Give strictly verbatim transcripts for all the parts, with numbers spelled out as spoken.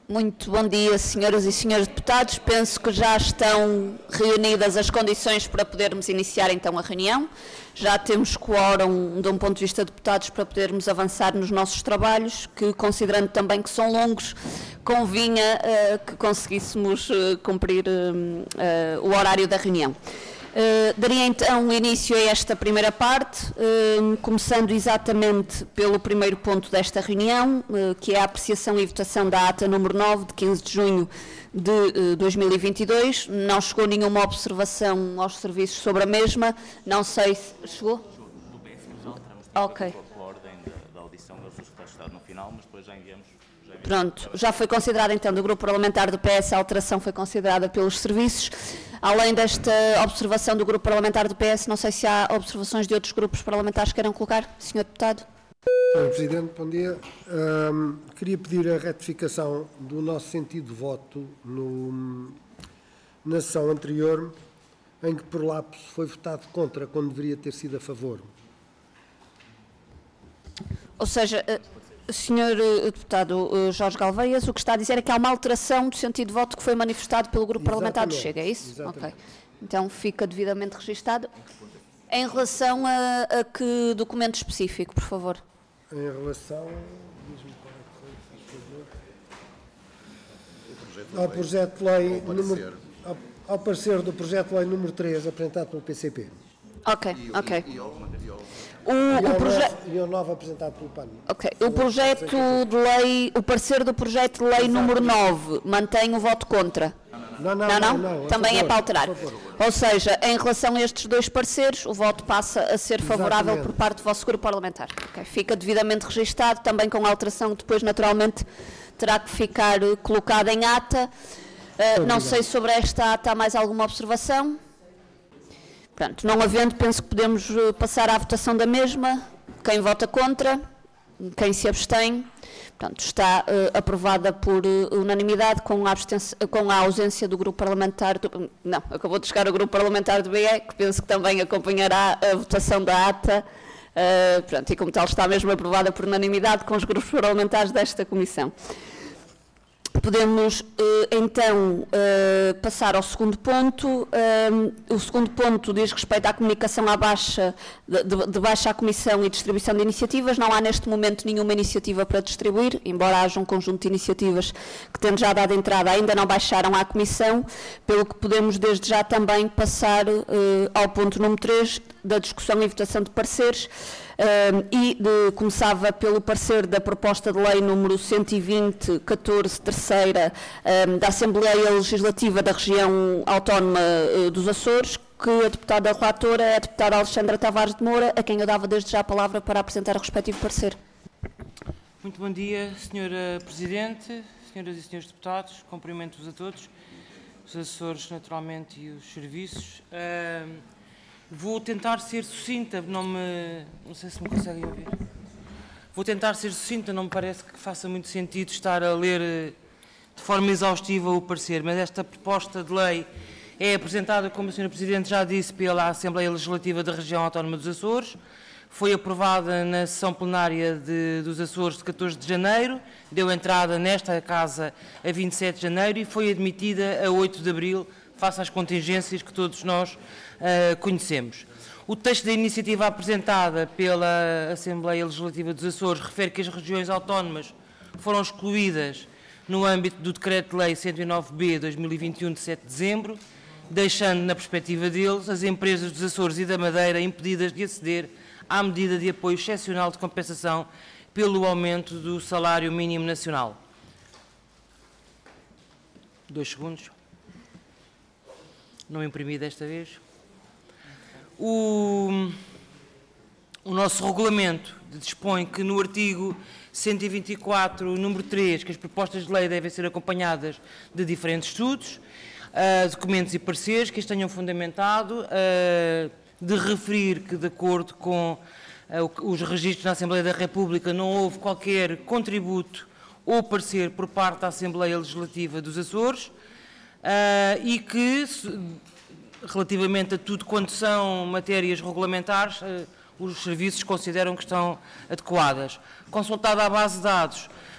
Muito bom dia, senhoras e senhores deputados. Penso que já estão reunidas as condições para podermos iniciar então a reunião. Já temos quórum de um ponto de vista de deputados para podermos avançar nos nossos trabalhos, que considerando também que são longos, convinha uh, que conseguíssemos uh, cumprir uh, uh, o horário da reunião. Uh, daria então início a esta primeira parte, uh, começando exatamente pelo primeiro ponto desta reunião, uh, que é a apreciação e votação da ata número nove, de quinze de junho de uh, dois mil e vinte e dois. Não chegou nenhuma observação aos serviços sobre a mesma, não sei se... Chegou? Do P S, já alteramos Ok. a ordem da, da audição, eles os resultados estão no final, mas depois já enviamos... Já enviamos Pronto, já foi considerada então do grupo parlamentar do P S, a alteração foi considerada pelos serviços. Além desta observação do grupo parlamentar do P S, não sei se há observações de outros grupos parlamentares que queiram colocar, senhor deputado. senhor Presidente, bom dia. Um, queria pedir a retificação do nosso sentido de voto no, na sessão anterior, em que por lapso foi votado contra, quando deveria ter sido a favor. Ou seja, senhor deputado Jorge Galveias, o que está a dizer é que há uma alteração do sentido de voto que foi manifestado pelo grupo parlamentar do Chega, é isso? Exatamente. Ok. Então fica devidamente registado. Em relação a, a que documento específico, por favor? Em relação diz-me qual é que foi, por favor. ao projeto de lei, número, ao, ao parecer do projeto de lei número três, apresentado pelo P C P. Ok, ok. O, E o ao projeto... novo, e ao novo apresentado pelo P A N. Ok, o projeto de lei, o parecer do projeto de lei número nove, mantém o voto contra? Não, não, Não, não? não, não, Também favor, é para alterar. por favor. Ou seja, em relação a estes dois pareceres, o voto passa a ser favorável Exatamente. por parte do vosso grupo parlamentar. Okay. Fica devidamente registado, também com a alteração que depois, naturalmente, terá que ficar uh, colocada em ata. Uh, não sei sobre esta ata há mais alguma observação. Portanto, não havendo, penso que podemos uh, passar à votação da mesma. Quem vota contra? Quem se abstém? Portanto, está uh, aprovada por uh, unanimidade com a, com a ausência do grupo parlamentar do... Não, acabou de chegar o grupo parlamentar do B E, que penso que também acompanhará a votação da ata. Uh, portanto, e como tal está mesmo aprovada por unanimidade com os grupos parlamentares desta comissão. Podemos, então, passar ao segundo ponto. O segundo ponto diz respeito à comunicação à baixa, de, de baixa à Comissão e distribuição de iniciativas. Não há neste momento nenhuma iniciativa para distribuir, embora haja um conjunto de iniciativas que, tendo já dado entrada, ainda não baixaram à Comissão, pelo que podemos desde já também passar ao ponto número três da discussão e votação de pareceres. Uh, e de, começava pelo parecer da proposta de lei número cento e vinte, catorze, terceira, uh, da Assembleia Legislativa da Região Autónoma uh, dos Açores, que a deputada relatora é a deputada Alexandra Tavares de Moura, a quem eu dava desde já a palavra para apresentar o respectivo parecer. Muito bom dia, senhora Presidente, senhoras e senhores deputados, cumprimento-vos a todos, os assessores naturalmente e os serviços. Uh, Vou tentar ser sucinta, não me... não sei se me conseguem ouvir. Vou tentar ser sucinta, não me parece que faça muito sentido estar a ler de forma exaustiva o parecer, mas esta proposta de lei é apresentada, como a senhora Presidente já disse, pela Assembleia Legislativa da Região Autónoma dos Açores, foi aprovada na sessão plenária de, dos Açores de catorze de janeiro, deu entrada nesta Casa a vinte e sete de janeiro e foi admitida a oito de abril, face às contingências que todos nós uh, conhecemos. O texto da iniciativa apresentada pela Assembleia Legislativa dos Açores refere que as regiões autónomas foram excluídas no âmbito do Decreto-Lei cento e nove B de dois mil e vinte e um, de sete de dezembro, deixando, na perspectiva deles, as empresas dos Açores e da Madeira impedidas de aceder à medida de apoio excepcional de compensação pelo aumento do salário mínimo nacional. Dois segundos. Não imprimi desta vez. O, o nosso regulamento dispõe que no artigo cento e vinte e quatro, número três, que as propostas de lei devem ser acompanhadas de diferentes estudos, uh, documentos e pareceres que as tenham fundamentado, uh, de referir que, de acordo com uh, os registros na Assembleia da República, não houve qualquer contributo ou parecer por parte da Assembleia Legislativa dos Açores, Uh, e que, relativamente a tudo quanto são matérias regulamentares, uh, os serviços consideram que estão adequadas. Consultada a base de dados,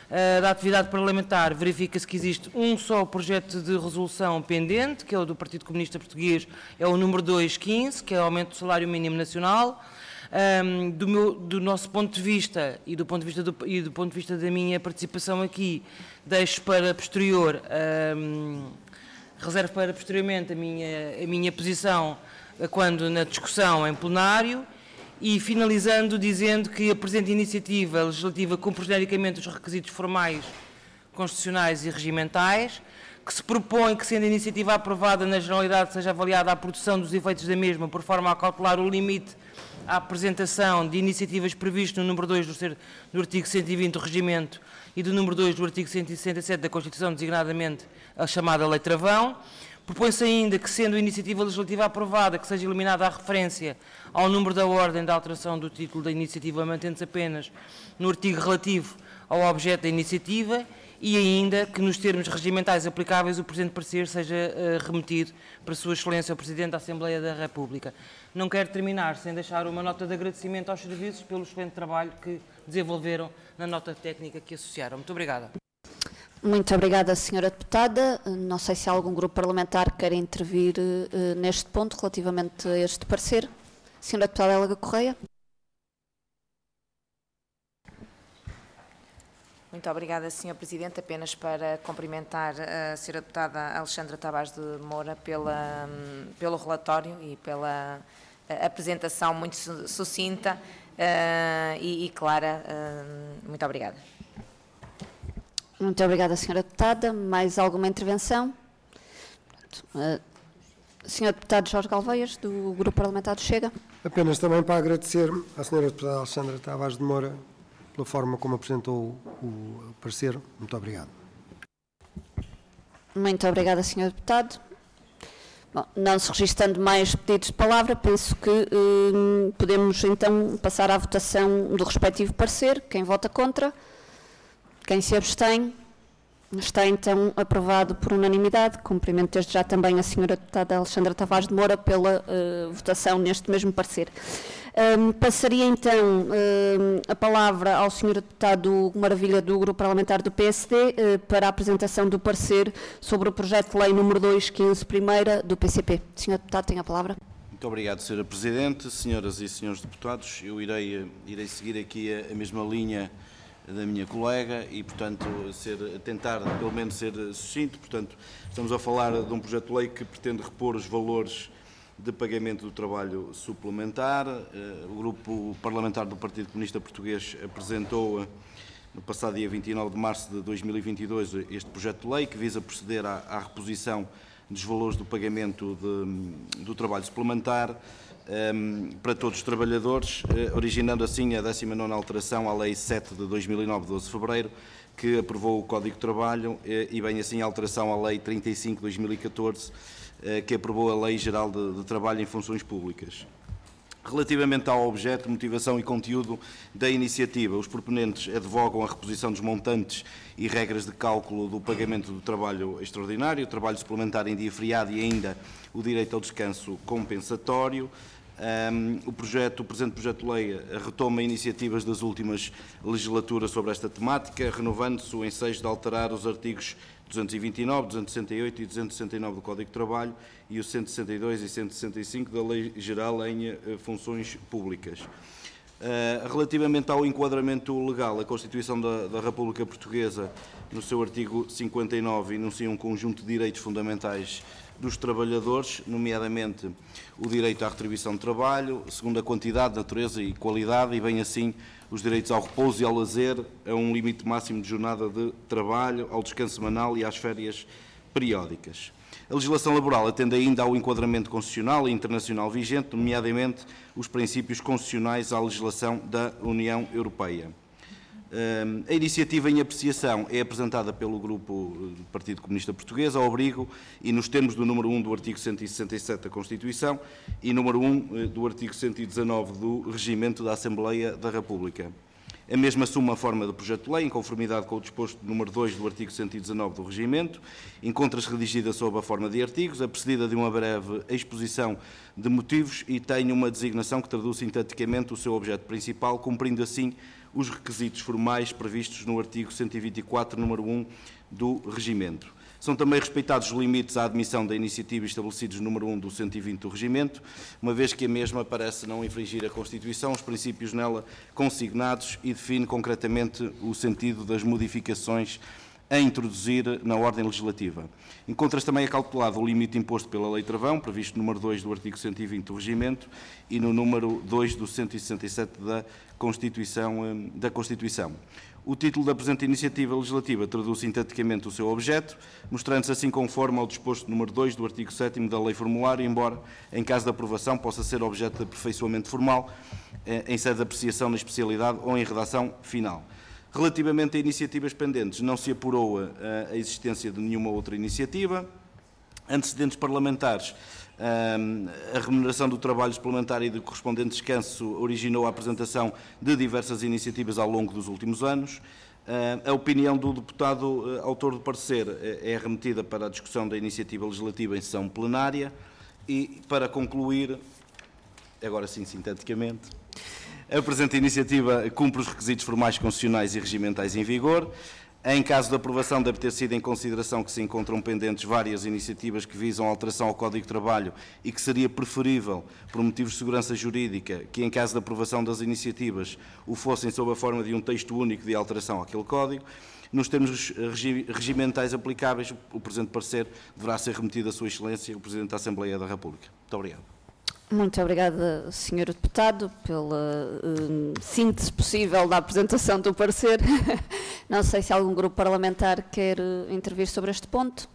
uh, da atividade parlamentar, verifica-se que existe um só projeto de resolução pendente, que é o do Partido Comunista Português, é o número duzentos e quinze, que é o aumento do salário mínimo nacional. Um, do, meu, do nosso ponto de vista e do ponto de vista, do, e do ponto de vista da minha participação aqui, deixo para posterior, um, reservo para posteriormente a minha, a minha posição quando na discussão em plenário, e finalizando dizendo que a presente iniciativa legislativa cumpre genericamente os requisitos formais, constitucionais e regimentais, que se propõe que, sendo a iniciativa aprovada na generalidade, seja avaliada a produção dos efeitos da mesma, por forma a cautelar o limite à apresentação de iniciativas previsto no número dois do, do artigo cento e vinte do Regimento e do número dois do artigo cento e sessenta e sete da Constituição, designadamente a chamada Lei Travão. Propõe-se ainda que, sendo a iniciativa legislativa aprovada, que seja eliminada a referência ao número da ordem da alteração do título da iniciativa, mantendo-se apenas no artigo relativo ao objeto da iniciativa, e ainda que, nos termos regimentais aplicáveis, o presente parecer seja uh, remetido para Sua Excelência o Presidente da Assembleia da República. Não quero terminar sem deixar uma nota de agradecimento aos serviços pelo excelente trabalho que desenvolveram na nota técnica que associaram. Muito obrigada. Muito obrigada, senhora Deputada. Não sei se algum grupo parlamentar quer intervir uh, neste ponto relativamente a este parecer. Senhora Deputada Helga Correia. Muito obrigada, senhor Presidente. Apenas para cumprimentar a senhora Deputada Alexandra Tavares de Moura pela, pelo relatório e pela apresentação muito sucinta uh, e, e clara. Uh, muito obrigada. Muito obrigada, senhora Deputada. Mais alguma intervenção? Uh, senhor Deputado Jorge Galveias, do Grupo Parlamentar do Chega. Apenas também para agradecer à senhora Deputada Alexandra Tavares de Moura pela forma como apresentou o parecer. Muito obrigado. Muito obrigada, senhor Deputado. Bom, não se registando mais pedidos de palavra, penso que eh, podemos então passar à votação do respectivo parecer. Quem vota contra? Quem se abstém? Está então aprovado por unanimidade. Cumprimento desde já também a senhora Deputada Alexandra Tavares de Moura pela uh, votação neste mesmo parecer. Um, passaria então um, a palavra ao senhor Deputado Maravilha do Grupo Parlamentar do P S D uh, para a apresentação do parecer sobre o projeto de lei número duzentos e quinze, primeira, do P C P. senhor Deputado, tem a palavra. Muito obrigado, senhora Presidente, senhoras e senhores deputados. Eu irei, irei seguir aqui a, a mesma linha da minha colega e, portanto, ser, tentar pelo menos ser sucinto. Portanto, estamos a falar de um projeto de lei que pretende repor os valores de pagamento do trabalho suplementar. O Grupo Parlamentar do Partido Comunista Português apresentou no passado dia vinte e nove de março de dois mil e vinte e dois este projeto de lei que visa proceder à, à reposição dos valores do pagamento de, do trabalho suplementar um, para todos os trabalhadores, originando assim a décima nona alteração à Lei sete de dois mil e nove, de doze de fevereiro, que aprovou o Código de Trabalho, e bem assim a alteração à Lei trinta e cinco de dois mil e catorze, que aprovou a Lei Geral de, de Trabalho em Funções Públicas. Relativamente ao objeto, motivação e conteúdo da iniciativa, os proponentes advogam a reposição dos montantes e regras de cálculo do pagamento do trabalho extraordinário, trabalho suplementar em dia feriado e ainda o direito ao descanso compensatório. Um, o, projeto, o presente projeto de lei retoma iniciativas das últimas legislaturas sobre esta temática, renovando-se o ensejo de alterar os artigos duzentos e vinte e nove, duzentos e sessenta e oito e duzentos e sessenta e nove do Código de Trabalho e o cento e sessenta e dois e cento e sessenta e cinco da Lei Geral em uh, Funções Públicas. Uh, relativamente ao enquadramento legal, a Constituição da, da República Portuguesa, no seu artigo cinquenta e nove, enuncia um conjunto de direitos fundamentais dos trabalhadores, nomeadamente o direito à retribuição de trabalho, segundo a quantidade, natureza e qualidade, e bem assim os direitos ao repouso e ao lazer, a um limite máximo de jornada de trabalho, ao descanso semanal e às férias periódicas. A legislação laboral atende ainda ao enquadramento constitucional e internacional vigente, nomeadamente os princípios constitucionais à legislação da União Europeia. A iniciativa em apreciação é apresentada pelo Grupo do Partido Comunista Português ao abrigo e nos termos do número um do artigo cento e sessenta e sete da Constituição e número um do artigo cento e dezanove do Regimento da Assembleia da República. A mesma assume a forma do projeto de lei, em conformidade com o disposto número dois do artigo cento e dezanove do Regimento. Encontra-se redigida sob a forma de artigos, a precedida de uma breve exposição de motivos e tem uma designação que traduz sinteticamente o seu objeto principal, cumprindo assim os requisitos formais previstos no artigo cento e vinte e quatro, número um do Regimento. São também respeitados os limites à admissão da iniciativa estabelecidos no número um do cento e vinte do Regimento, uma vez que a mesma parece não infringir a Constituição, os princípios nela consignados e define concretamente o sentido das modificações a introduzir na ordem legislativa. Encontra-se também acautelado o limite imposto pela Lei Travão, previsto no número dois do artigo cento e vinte do Regimento e no número dois do cento e sessenta e sete da Constituição. Da Constituição. O título da presente iniciativa legislativa traduz sinteticamente o seu objeto, mostrando-se assim conforme ao disposto número dois do artigo sétimo da Lei Formulário, embora, em caso de aprovação, possa ser objeto de aperfeiçoamento formal, em sede de apreciação na especialidade ou em redação final. Relativamente a iniciativas pendentes, não se apurou a, a existência de nenhuma outra iniciativa. Antecedentes parlamentares, a remuneração do trabalho suplementar e do correspondente descanso originou a apresentação de diversas iniciativas ao longo dos últimos anos. A opinião do deputado autor do parecer é remetida para a discussão da iniciativa legislativa em sessão plenária e, para concluir, agora sim, sinteticamente, a presente iniciativa cumpre os requisitos formais, constitucionais e regimentais em vigor. Em caso de aprovação, deve ter sido em consideração que se encontram pendentes várias iniciativas que visam a alteração ao Código de Trabalho e que seria preferível, por motivos de segurança jurídica, que em caso de aprovação das iniciativas o fossem sob a forma de um texto único de alteração àquele Código. Nos termos regimentais aplicáveis, o presente parecer deverá ser remetido à Sua Excelência, o Presidente da Assembleia da República. Muito obrigado. Muito obrigada, senhor Deputado, pela uh, síntese possível da apresentação do parecer. Não sei se algum grupo parlamentar quer uh, intervir sobre este ponto.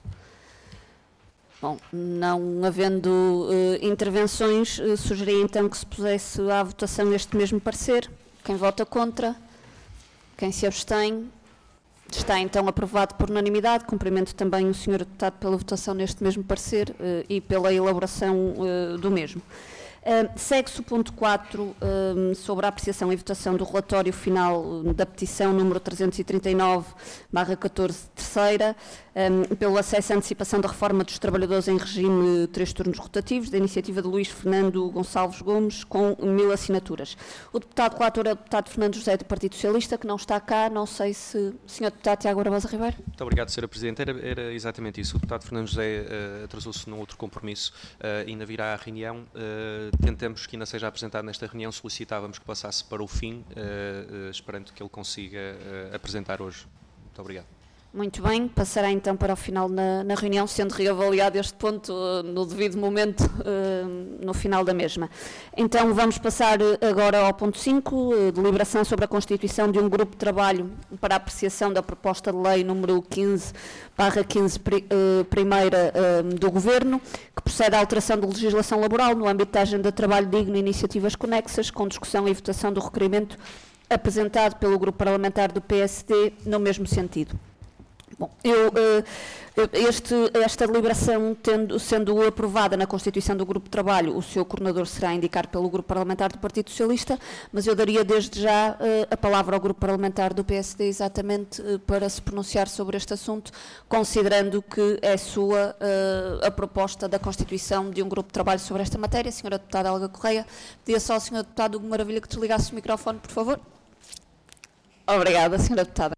Bom, não havendo uh, intervenções, uh, sugeria então que se pusesse à votação este mesmo parecer. Quem vota contra? Quem se abstém? Está então aprovado por unanimidade. Cumprimento também o senhor Deputado pela votação neste mesmo parecer uh, e pela elaboração uh, do mesmo. Uh, Segue-se o ponto quatro uh, sobre a apreciação e votação do relatório final da petição número trezentos e trinta e nove barra catorze, terceira, um, pelo acesso à antecipação da reforma dos trabalhadores em regime três turnos rotativos, da iniciativa de Luís Fernando Gonçalves Gomes, com mil assinaturas. O deputado relator é o deputado Fernando José, do Partido Socialista, que não está cá. Não sei se o senhor deputado Tiago Barbosa Ribeiro. Muito obrigado, senhora Presidente. Era, era exatamente isso. O deputado Fernando José uh, atrasou-se num outro compromisso uh, e ainda virá à reunião. Uh, tentamos que ainda seja apresentado nesta reunião, solicitávamos que passasse para o fim, uh, uh, esperando que ele consiga uh, apresentar hoje. Muito obrigado. Muito bem, passará então para o final na, na reunião, sendo reavaliado este ponto uh, no devido momento, uh, no final da mesma. Então vamos passar agora ao ponto cinco, uh, deliberação sobre a constituição de um grupo de trabalho para a apreciação da proposta de lei número quinze barra quinze, uh, primeira uh, do Governo, que procede à alteração de legislação laboral no âmbito da agenda de trabalho digno e iniciativas conexas, com discussão e votação do requerimento apresentado pelo grupo parlamentar do P S D no mesmo sentido. Bom, eu, este, esta deliberação, tendo, sendo aprovada na constituição do grupo de trabalho, o seu coordenador será indicado pelo grupo parlamentar do Partido Socialista, mas eu daria desde já a palavra ao grupo parlamentar do P S D exatamente para se pronunciar sobre este assunto, considerando que é sua a proposta da constituição de um grupo de trabalho sobre esta matéria. Senhora Deputada Helga Correia, pedia só ao senhor Deputado Hugo Maravilha que desligasse o microfone, por favor. Obrigada, senhora Deputada.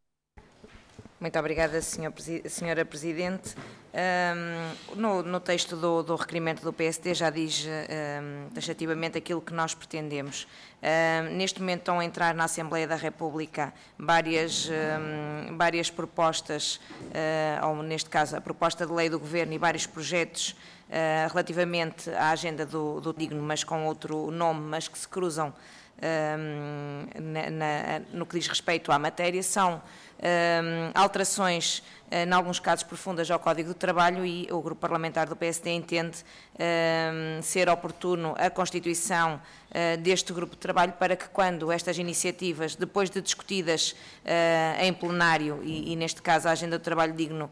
Muito obrigada, senhora Presidente. Um, no, no texto do, do requerimento do P S D já diz um, taxativamente aquilo que nós pretendemos. Um, neste momento estão a entrar na Assembleia da República várias, um, várias propostas, uh, ou neste caso a proposta de lei do Governo e vários projetos uh, relativamente à agenda do, do digno, mas com outro nome, mas que se cruzam um, na, na, no que diz respeito à matéria. São alterações, em alguns casos profundas, ao Código do Trabalho, e o Grupo Parlamentar do P S D entende ser oportuno a constituição deste grupo de trabalho para que, quando estas iniciativas, depois de discutidas em plenário, e, e neste caso a Agenda do Trabalho Digno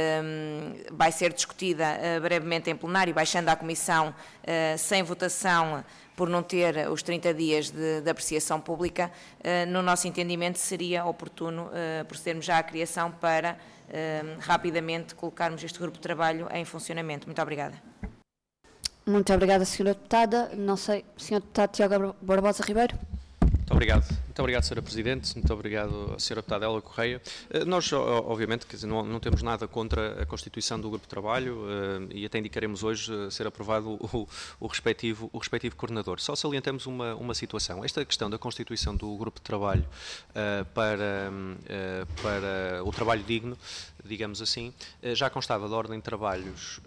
vai ser discutida brevemente em plenário, baixando à Comissão sem votação, por não ter os trinta dias de, de apreciação pública, no nosso entendimento seria oportuno procedermos já à criação para rapidamente colocarmos este grupo de trabalho em funcionamento. Muito obrigada. Muito obrigada, senhora Deputada. Não sei, senhor Deputado Tiago Barbosa Ribeiro. Muito obrigado. Muito obrigado, senhora Presidente. Muito obrigado, senhora Deputada Hélia Correia. Nós, obviamente, quer dizer, não, não temos nada contra a constituição do grupo de trabalho e até indicaremos hoje ser aprovado o, o, respectivo, o respectivo coordenador. Só salientamos uma, uma situação. Esta questão da constituição do grupo de trabalho uh, para, uh, para o trabalho digno, digamos assim, já constava da ordem de trabalhos,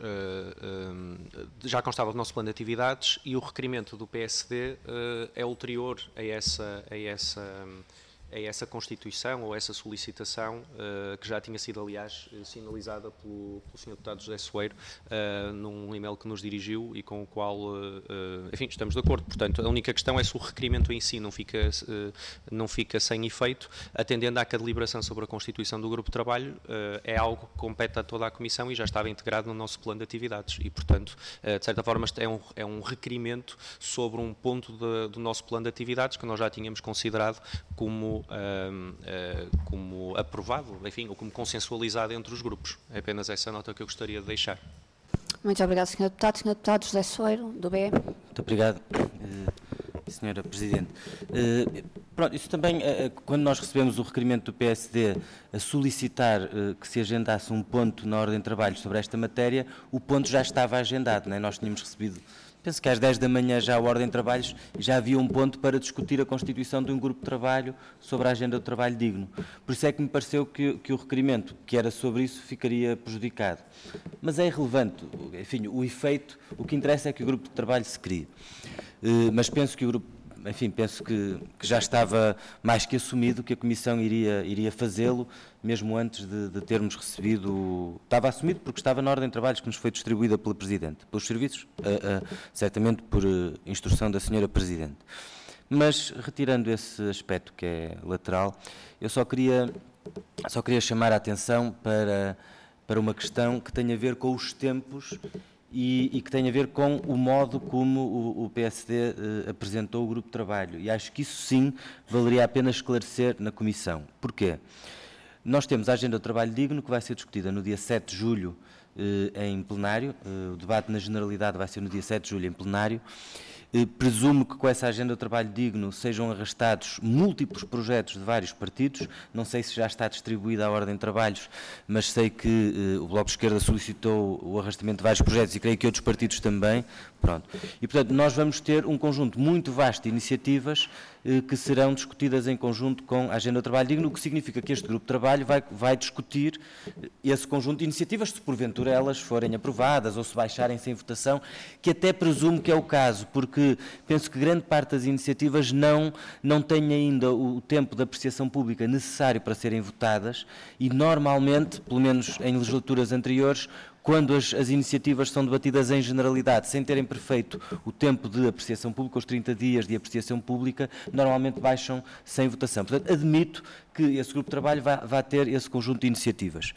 já constava do nosso plano de atividades, e o requerimento do P S D é ulterior a essa, a essa, a essa constituição ou a essa solicitação, que já tinha sido, aliás, sinalizada pelo, pelo senhor Deputado José Soeiro num e-mail que nos dirigiu e com o qual, enfim, estamos de acordo. Portanto, a única questão é se o requerimento em si não fica, não fica sem efeito, atendendo à que a deliberação sobre a constituição do grupo de trabalho é algo que compete a toda a Comissão e já estava integrado no nosso plano de atividades e, portanto, de certa forma, é um, é um requerimento sobre um ponto de, do nosso plano de atividades que nós já tínhamos considerado como Uh, uh, como aprovado, enfim, ou como consensualizado entre os grupos. É apenas essa nota que eu gostaria de deixar. Muito obrigado, senhor Deputado. senhor Deputado José Soeiro, do B E. Muito obrigado, uh, senhora Presidente. Uh, pronto, isso também, uh, quando nós recebemos o requerimento do P S D a solicitar uh, que se agendasse um ponto na ordem de trabalho sobre esta matéria, o ponto já estava agendado, não é? Nós tínhamos recebido, penso que às dez da manhã já a ordem de trabalhos, e já havia um ponto para discutir a constituição de um grupo de trabalho sobre a agenda do trabalho digno. Por isso é que me pareceu que, que o requerimento que era sobre isso ficaria prejudicado. Mas é irrelevante, enfim, o efeito, o que interessa é que o grupo de trabalho se crie. Uh, mas penso que o grupo, enfim, penso que, que já estava mais que assumido que a Comissão iria, iria fazê-lo, mesmo antes de, de termos recebido, estava assumido porque estava na ordem de trabalhos que nos foi distribuída pela Presidente, pelos serviços, uh, uh, certamente por uh, instrução da senhora Presidente. Mas, retirando esse aspecto que é lateral, eu só queria, só queria chamar a atenção para, para uma questão que tem a ver com os tempos e, e que tem a ver com o modo como o, o P S D uh, apresentou o grupo de trabalho. E acho que isso sim valeria a pena esclarecer na Comissão. Porquê? Nós temos a Agenda do Trabalho Digno, que vai ser discutida no dia sete de julho eh, em plenário. Eh, o debate na generalidade vai ser no dia sete de julho em plenário. Eh, presumo que com essa Agenda do Trabalho Digno sejam arrastados múltiplos projetos de vários partidos. Não sei se já está distribuída a ordem de trabalhos, mas sei que eh, o Bloco de Esquerda solicitou o arrastamento de vários projetos e creio que outros partidos também. Pronto. E, portanto, nós vamos ter um conjunto muito vasto de iniciativas que serão discutidas em conjunto com a Agenda do Trabalho Digno, o que significa que este grupo de trabalho vai, vai discutir esse conjunto de iniciativas, se porventura elas forem aprovadas ou se baixarem sem votação, que até presumo que é o caso, porque penso que grande parte das iniciativas não, não tem ainda o tempo de apreciação pública necessário para serem votadas e normalmente, pelo menos em legislaturas anteriores, quando as, as iniciativas são debatidas em generalidade, sem terem perfeito o tempo de apreciação pública, os trinta dias de apreciação pública, normalmente baixam sem votação. Portanto, admito que esse grupo de trabalho vá, vá ter esse conjunto de iniciativas.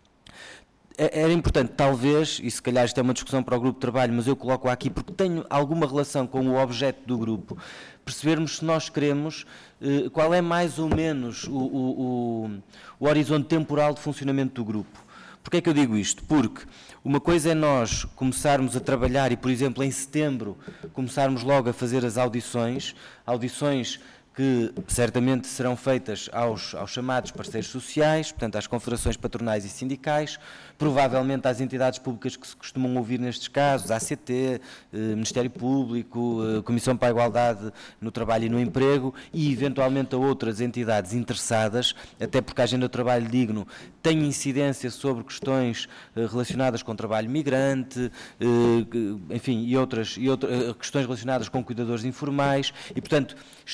Era importante, talvez, e se calhar isto é uma discussão para o grupo de trabalho, mas eu coloco aqui porque tenho alguma relação com o objeto do grupo, percebermos se nós queremos, eh, qual é mais ou menos o, o, o, o horizonte temporal de funcionamento do grupo. Porquê é que eu digo isto? Porque uma coisa é nós começarmos a trabalhar e, por exemplo, em setembro, começarmos logo a fazer as audições, audições que certamente serão feitas aos, aos chamados parceiros sociais, portanto às confederações patronais e sindicais, provavelmente às entidades públicas que se costumam ouvir nestes casos, A C T, eh, Ministério Público, eh, Comissão para a Igualdade no Trabalho e no Emprego e eventualmente a outras entidades interessadas, até porque a Agenda do Trabalho Digno tem incidência sobre questões eh, relacionadas com o trabalho migrante, eh, enfim, e outras, e outras eh, questões relacionadas com cuidadores informais e, portanto, extravasa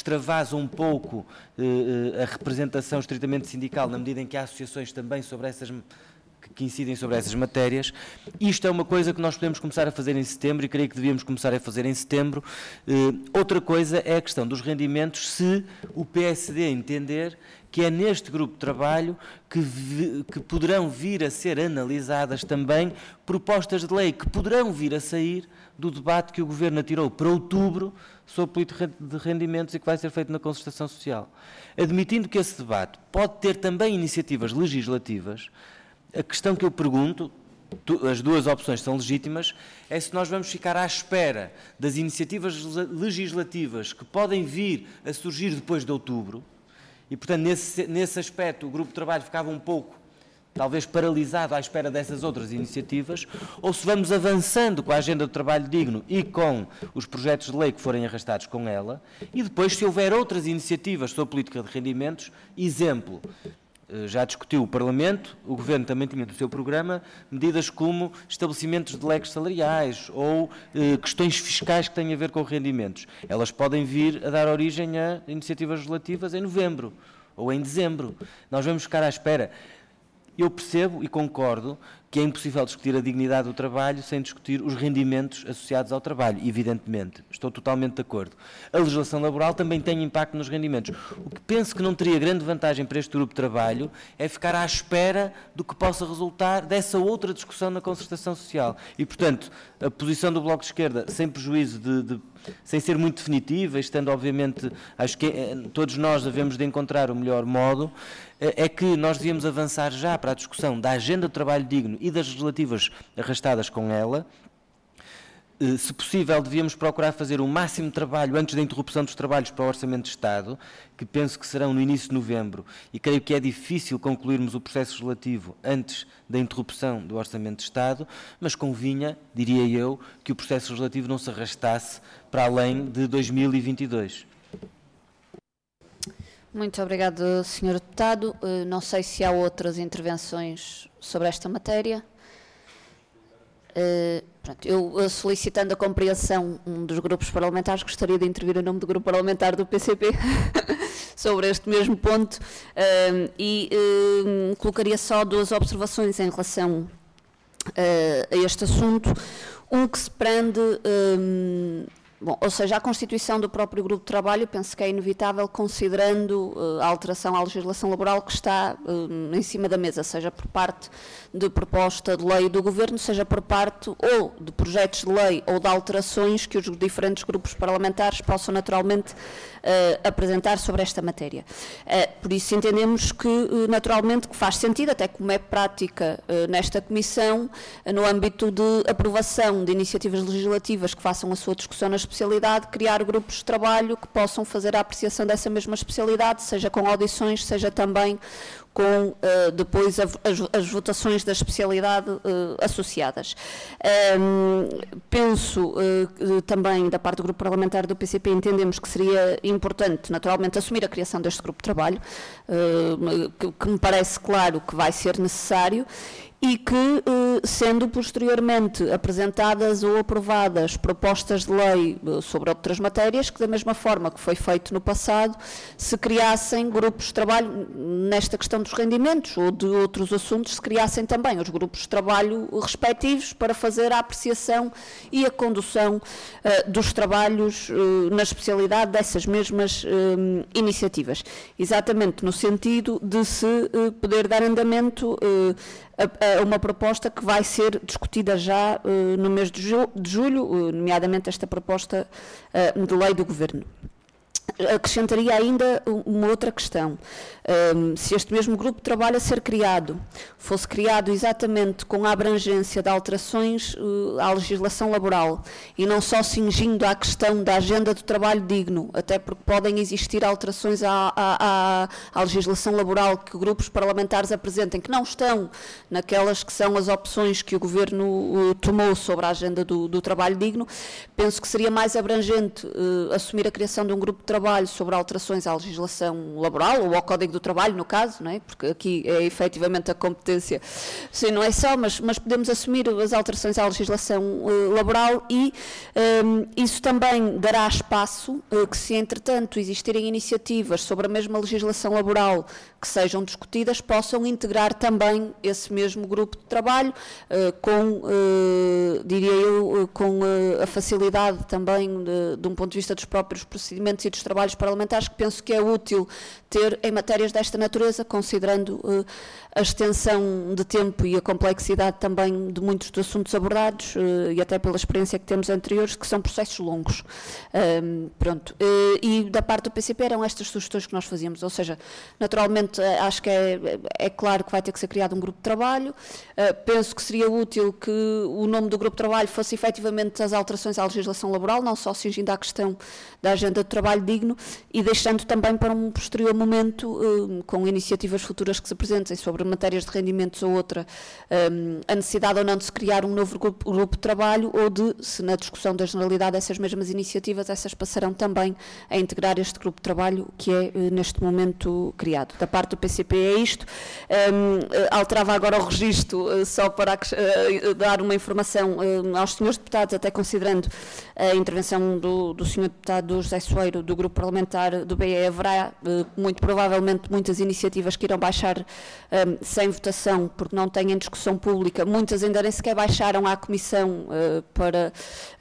atrasa um pouco uh, a representação estritamente sindical, na medida em que há associações também sobre essas, que incidem sobre essas matérias. Isto é uma coisa que nós podemos começar a fazer em setembro e creio que devíamos começar a fazer em setembro. Uh, outra coisa é a questão dos rendimentos, se o P S D entender que é neste grupo de trabalho que, vi, que poderão vir a ser analisadas também propostas de lei que poderão vir a sair do debate que o Governo atirou para outubro sobre política de rendimentos e que vai ser feito na concertação social. Admitindo que esse debate pode ter também iniciativas legislativas, a questão que eu pergunto, as duas opções são legítimas, é se nós vamos ficar à espera das iniciativas legislativas que podem vir a surgir depois de outubro, e, portanto, nesse, nesse aspecto o grupo de trabalho ficava um pouco, talvez, paralisado à espera dessas outras iniciativas, ou se vamos avançando com a agenda do trabalho digno e com os projetos de lei que forem arrastados com ela, e depois, se houver outras iniciativas sobre política de rendimentos, exemplo, já discutiu o Parlamento, o Governo também tinha do seu programa medidas como estabelecimentos de leques salariais ou eh, questões fiscais que têm a ver com rendimentos. Elas podem vir a dar origem a iniciativas legislativas em novembro ou em dezembro. Nós vamos ficar à espera. Eu percebo e concordo que é impossível discutir a dignidade do trabalho sem discutir os rendimentos associados ao trabalho, evidentemente. Estou totalmente de acordo. A legislação laboral também tem impacto nos rendimentos. O que penso que não teria grande vantagem para este grupo de trabalho é ficar à espera do que possa resultar dessa outra discussão na concertação social. E, portanto, a posição do Bloco de Esquerda, sem prejuízo de... de sem ser muito definitiva, estando, obviamente, acho que eh, todos nós devemos de encontrar o melhor modo, eh, é que nós devíamos avançar já para a discussão da agenda do trabalho digno e das legislativas arrastadas com ela. Eh, se possível, devíamos procurar fazer o máximo de trabalho antes da interrupção dos trabalhos para o Orçamento de Estado, que penso que serão no início de novembro, e creio que é difícil concluirmos o processo legislativo antes da interrupção do Orçamento de Estado, mas convinha, diria eu, que o processo legislativo não se arrastasse para além de dois mil e vinte e dois. Muito obrigado, senhor Deputado. Não sei se há outras intervenções sobre esta matéria. Uh, pronto, eu, solicitando a compreensão um dos grupos parlamentares, gostaria de intervir em nome do grupo parlamentar do P C P sobre este mesmo ponto uh, e uh, colocaria só duas observações em relação uh, a este assunto. Um que se prende, um, bom, ou seja, a constituição do próprio grupo de trabalho, penso que é inevitável, considerando uh, a alteração à legislação laboral que está uh, em cima da mesa, seja por parte de proposta de lei do Governo, seja por parte ou de projetos de lei ou de alterações que os diferentes grupos parlamentares possam naturalmente uh, apresentar sobre esta matéria. Uh, por isso entendemos que, uh, naturalmente, que faz sentido, até como é prática uh, nesta Comissão, uh, no âmbito de aprovação de iniciativas legislativas que façam a sua discussão na especialidade, criar grupos de trabalho que possam fazer a apreciação dessa mesma especialidade, seja com audições, seja também com uh, depois a, as, as votações da especialidade uh, associadas. Um, penso uh, também, da parte do grupo parlamentar do P C P, entendemos que seria importante, naturalmente, assumir a criação deste grupo de trabalho, uh, que, que me parece claro que vai ser necessário, e que, sendo posteriormente apresentadas ou aprovadas propostas de lei sobre outras matérias, que da mesma forma que foi feito no passado, se criassem grupos de trabalho nesta questão dos rendimentos ou de outros assuntos, se criassem também os grupos de trabalho respectivos para fazer a apreciação e a condução uh, dos trabalhos uh, na especialidade dessas mesmas uh, iniciativas. Exatamente no sentido de se uh, poder dar andamento uh, a uma proposta que vai ser discutida já uh, no mês de, ju de julho, uh, nomeadamente esta proposta uh, de lei do Governo. Acrescentaria ainda uma outra questão. Um, se este mesmo grupo de trabalho a ser criado fosse criado exatamente com a abrangência de alterações uh, à legislação laboral e não só cingindo à questão da agenda do trabalho digno, até porque podem existir alterações à, à, à, à legislação laboral que grupos parlamentares apresentem, que não estão naquelas que são as opções que o Governo uh, tomou sobre a agenda do, do trabalho digno, penso que seria mais abrangente uh, assumir a criação de um grupo de trabalho trabalho sobre alterações à legislação laboral, ou ao Código do Trabalho, no caso, não é? Porque aqui é efetivamente a competência, sim, não é só, mas, mas podemos assumir as alterações à legislação uh, laboral e um, isso também dará espaço uh, que, se entretanto existirem iniciativas sobre a mesma legislação laboral que sejam discutidas, possam integrar também esse mesmo grupo de trabalho, uh, com, uh, diria eu, uh, com uh, a facilidade também de, de um ponto de vista dos próprios procedimentos e dos trabalhos parlamentares, que penso que é útil ter em matérias desta natureza, considerando uh, a extensão de tempo e a complexidade também de muitos dos assuntos abordados, uh, e até pela experiência que temos anteriores, que são processos longos. Um, pronto. Uh, e da parte do P C P eram estas sugestões que nós fazíamos, ou seja, naturalmente acho que é, é claro que vai ter que ser criado um grupo de trabalho, uh, penso que seria útil que o nome do grupo de trabalho fosse efetivamente as alterações à legislação laboral, não só cingindo à questão da agenda de trabalho digno, e deixando também para um posterior momento, uh, com iniciativas futuras que se apresentem sobre matérias de rendimentos ou outra, um, a necessidade ou não de se criar um novo grupo, grupo de trabalho, ou de, se na discussão da generalidade essas mesmas iniciativas, essas passarão também a integrar este grupo de trabalho que é uh, neste momento criado. Da parte do P C P é isto. Um, alterava agora o registro, uh, só para uh, dar uma informação uh, aos senhores deputados, até considerando a intervenção do, do senhor deputado José Soeiro, do grupo parlamentar do B E. Haverá uh, muito provavelmente muitas iniciativas que irão baixar um, sem votação, porque não têm em discussão pública, muitas ainda nem sequer baixaram à Comissão uh, para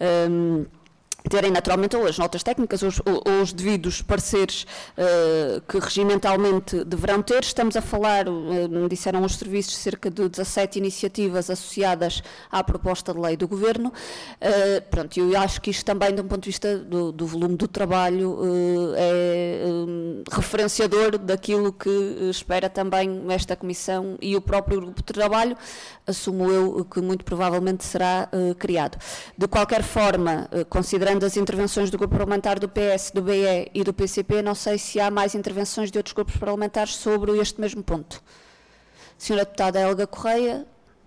um, terem naturalmente ou as notas técnicas ou os, ou os devidos pareceres uh, que regimentalmente deverão ter. Estamos a falar, uh, disseram os serviços, cerca de dezassete iniciativas associadas à proposta de lei do Governo. Uh, pronto, eu acho que isto também, de um ponto de vista do, do volume do trabalho, uh, é um, referenciador daquilo que espera também esta Comissão e o próprio grupo de trabalho, assumo eu que muito provavelmente será uh, criado. De qualquer forma, uh, considerando das intervenções do grupo parlamentar do P S, do B E e do P C P, não sei se há mais intervenções de outros grupos parlamentares sobre este mesmo ponto. Senhora deputada Helga Correia.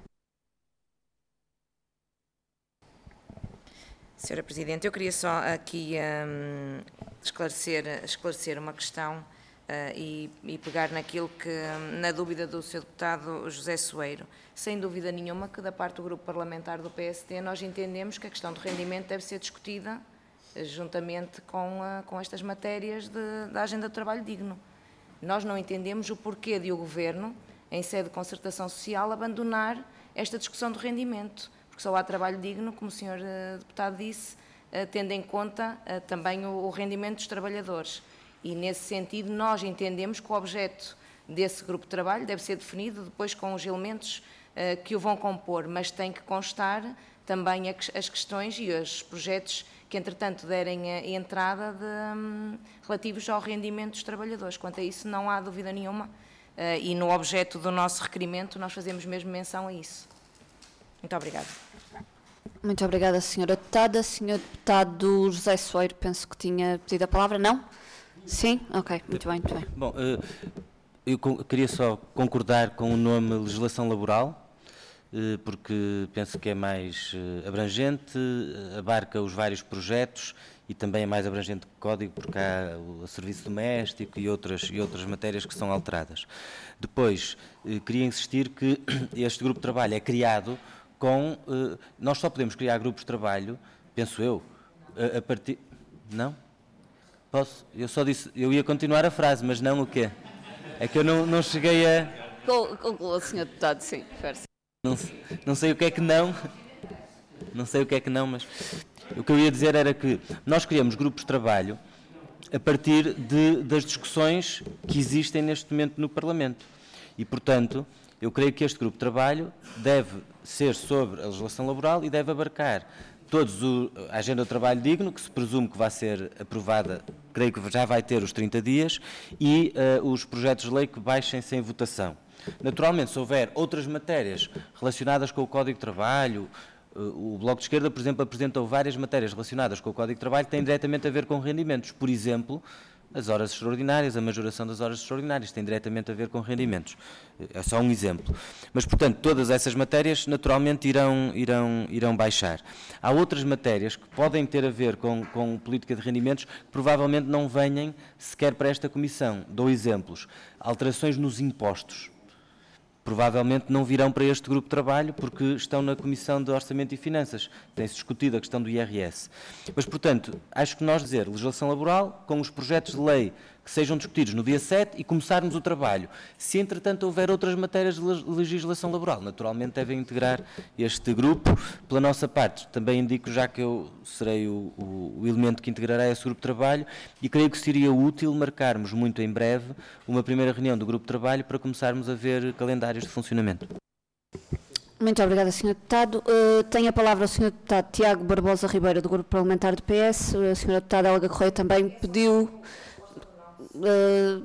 Senhora Presidente, eu queria só aqui um, esclarecer, esclarecer uma questão uh, e, e pegar naquilo que, na dúvida do senhor deputado José Soeiro. Sem dúvida nenhuma que da parte do grupo parlamentar do P S D nós entendemos que a questão do rendimento deve ser discutida juntamente com, uh, com estas matérias de, da agenda de trabalho digno. Nós não entendemos o porquê de o Governo, em sede de concertação social, abandonar esta discussão do rendimento, porque só há trabalho digno, como o senhor uh, deputado disse, uh, tendo em conta uh, também o, o rendimento dos trabalhadores. E, nesse sentido, nós entendemos que o objeto desse grupo de trabalho deve ser definido depois com os elementos uh, que o vão compor, mas tem que constar também a, as questões e os projetos que, entretanto, derem a entrada de, um, relativos ao rendimento dos trabalhadores. Quanto a isso, não há dúvida nenhuma, uh, e no objeto do nosso requerimento nós fazemos mesmo menção a isso. Muito obrigada. Muito obrigada, senhora deputada. senhor deputado José Soeiro, penso que tinha pedido a palavra, não? Sim? Ok, muito bem, muito bem. Bom, eu queria só concordar com o nome legislação laboral, porque penso que é mais abrangente, abarca os vários projetos e também é mais abrangente que o Código, porque há o serviço doméstico e outras, e outras matérias que são alteradas. Depois, queria insistir que este grupo de trabalho é criado com... Nós só podemos criar grupos de trabalho, penso eu, a, a partir... Não? Posso? Eu só disse... Eu ia continuar a frase, mas não o quê? É que eu não, não cheguei a... Conclua, senhor deputado, sim. Não, não sei o que é que não... Não sei o que é que não, mas... O que eu ia dizer era que nós criamos grupos de trabalho a partir de, das discussões que existem neste momento no Parlamento. E, portanto, eu creio que este grupo de trabalho deve ser sobre a legislação laboral e deve abarcar todos o, a agenda de trabalho digno, que se presume que vai ser aprovada, creio que já vai ter os trinta dias, e uh, os projetos de lei que baixem sem votação. Naturalmente, se houver outras matérias relacionadas com o Código de Trabalho, o Bloco de Esquerda, por exemplo, apresentou várias matérias relacionadas com o Código de Trabalho que têm diretamente a ver com rendimentos. Por exemplo, as horas extraordinárias, a majoração das horas extraordinárias, tem diretamente a ver com rendimentos. É só um exemplo. Mas, portanto, todas essas matérias naturalmente irão, irão, irão baixar. Há outras matérias que podem ter a ver com, com política de rendimentos que provavelmente não venham sequer para esta comissão. Dou exemplos. Alterações nos impostos. Provavelmente não virão para este grupo de trabalho porque estão na Comissão de Orçamento e Finanças. Tem-se discutido a questão do I R S. Mas, portanto, acho que nós dizer legislação laboral com os projetos de lei que sejam discutidos no dia sete e começarmos o trabalho. Se, entretanto, houver outras matérias de legislação laboral, naturalmente devem integrar este grupo. Pela nossa parte, também indico já que eu serei o, o, o elemento que integrará esse grupo de trabalho e creio que seria útil marcarmos muito em breve uma primeira reunião do grupo de trabalho para começarmos a ver calendários de funcionamento. Muito obrigada, senhor Deputado. Uh, tem a palavra o senhor Deputado Tiago Barbosa Ribeiro, do Grupo Parlamentar do P S. A senhora Deputada Helga Correia também pediu... Uh,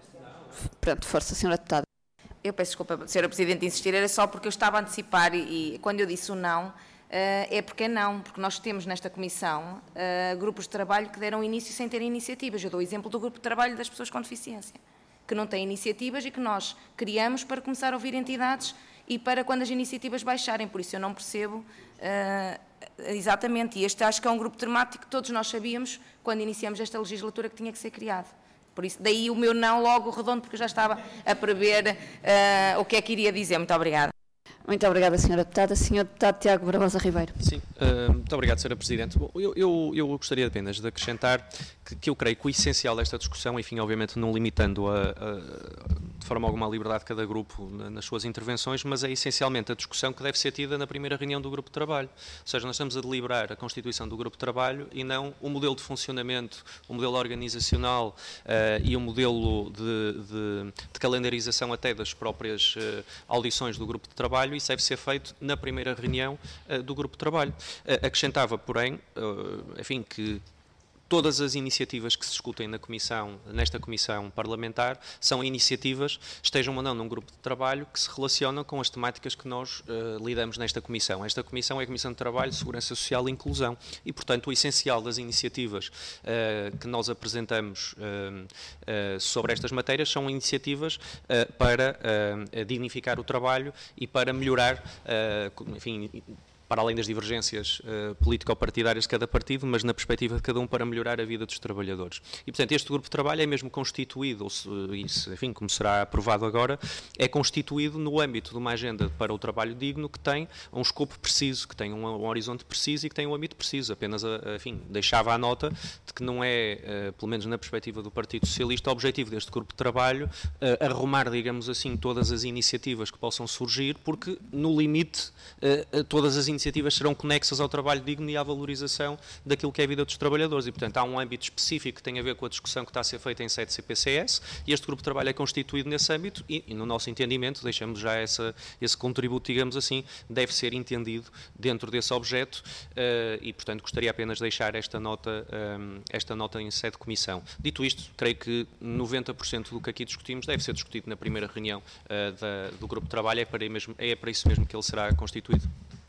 pronto, força, senhora Deputada. Eu peço desculpa, senhora Presidente, de insistir, era só porque eu estava a antecipar e, e quando eu disse o não, uh, é porque é não, porque nós temos nesta Comissão uh, grupos de trabalho que deram início sem ter iniciativas. Eu dou o exemplo do grupo de trabalho das pessoas com deficiência, que não tem iniciativas e que nós criamos para começar a ouvir entidades e para quando as iniciativas baixarem. Por isso eu não percebo uh, exatamente, e este acho que é um grupo temático que todos nós sabíamos quando iniciamos esta legislatura que tinha que ser criado. Por isso, daí o meu não logo redondo, porque eu já estava a prever uh, o que é que iria dizer. Muito obrigada. Muito obrigada, senhora Deputada. senhor Deputado Tiago Barbosa Ribeiro. Sim, uh, muito obrigado, senhora Presidente. Bom, eu, eu, eu gostaria apenas de acrescentar que, que eu creio que o essencial desta discussão, enfim, obviamente não limitando a, a, de forma alguma a liberdade de cada grupo na, nas suas intervenções, mas é essencialmente a discussão que deve ser tida na primeira reunião do grupo de trabalho. Ou seja, nós estamos a deliberar a constituição do grupo de trabalho e não o modelo de funcionamento, o modelo organizacional uh, e o modelo de, de, de calendarização até das próprias uh, audições do grupo de trabalho. Isso deve ser feito na primeira reunião uh, do grupo de trabalho. Uh, acrescentava, porém, uh, enfim, que todas as iniciativas que se discutem na comissão, nesta comissão parlamentar são iniciativas, estejam ou não num grupo de trabalho, que se relacionam com as temáticas que nós uh, lidamos nesta comissão. Esta comissão é a Comissão de Trabalho, Segurança Social e Inclusão e, portanto, o essencial das iniciativas uh, que nós apresentamos uh, uh, sobre estas matérias são iniciativas uh, para uh, dignificar o trabalho e para melhorar, uh, enfim, para além das divergências uh, político-partidárias de cada partido, mas na perspectiva de cada um para melhorar a vida dos trabalhadores. E, portanto, este grupo de trabalho é mesmo constituído, ou se, isso, enfim, como será aprovado agora, é constituído no âmbito de uma agenda para o trabalho digno que tem um escopo preciso, que tem um, um horizonte preciso e que tem um âmbito preciso. Apenas, a, a, enfim, deixava a nota de que não é, uh, pelo menos na perspectiva do Partido Socialista, o objetivo deste grupo de trabalho uh, arrumar, digamos assim, todas as iniciativas que possam surgir, porque, no limite, uh, todas as iniciativas iniciativas serão conexas ao trabalho digno e à valorização daquilo que é a vida dos trabalhadores. E, portanto, há um âmbito específico que tem a ver com a discussão que está a ser feita em sede C P C S e este grupo de trabalho é constituído nesse âmbito e, e no nosso entendimento, deixamos já essa, esse contributo, digamos assim, deve ser entendido dentro desse objeto uh, e, portanto, gostaria apenas de deixar esta nota, um, esta nota em sede de comissão. Dito isto, creio que noventa por cento do que aqui discutimos deve ser discutido na primeira reunião uh, da, do grupo de trabalho, é para, mesmo, é para isso mesmo que ele será constituído.